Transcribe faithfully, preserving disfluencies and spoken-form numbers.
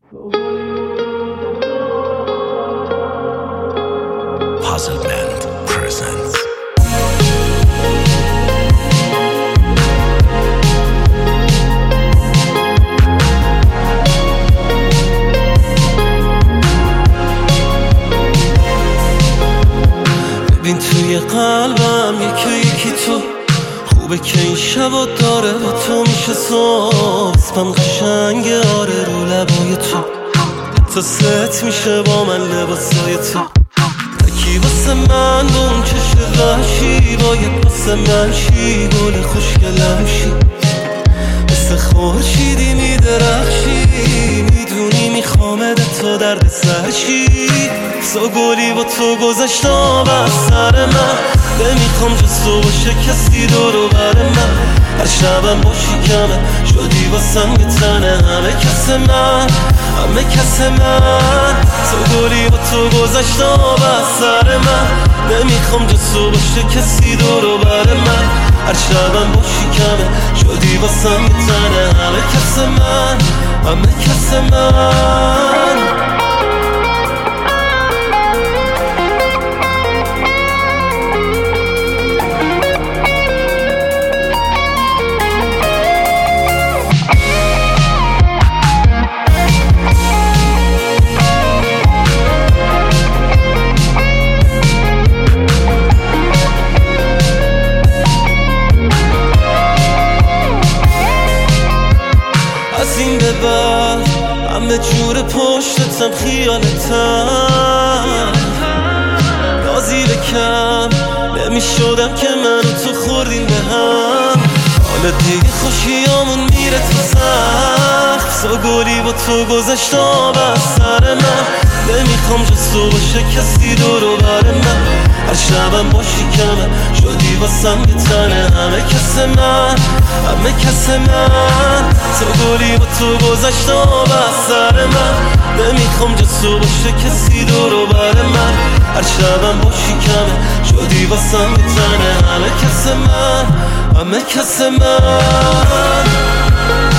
Puzzle Band presents. ببین توی قلبم یکی یکی تو خوبه که این شبا داره با تو میشه صبح اسمم قشنگه آره رو لبای تو تا ست میشه با من لباسای تو تکی واسه من با اون چشم وحشی باید واسه من شی گل خوشگلم شی مثل خورشیدی میدرخشی میدونی میخوامد تو درد سرشی سو گلی با تو گذشتم از سر من نمیخوام جز تو باشه کسی دورو بر من هر شبم باشی کمه شدی واسم یه تنه همه کس من همه کس من سو گلی با تو گذشتم از سر من نمیخوام جز تو باشه کسی دورو بر من هر شبم باشی کمه شدی واسم یه تنه همه کس من همه کس من از این به بعد همه جور پشتتم خیالتم نازی بکم نمیشدم که من و تو خوردیم به هم حالا دیگه خوشیامون میره تو سخت سا گلی با تو گذشتم از سر من نمیخوام جز تو باشه کسی دورو بر من هر شبم باشی کمه شدی واسم یه تنه همه کس من همه کس من سا گلی با تو گذشتم از سر من نمیخوام جز تو باشه کسی دورو بر من هر شبم باشی کمه شدی واسم یه تنه همه کس من همه کس من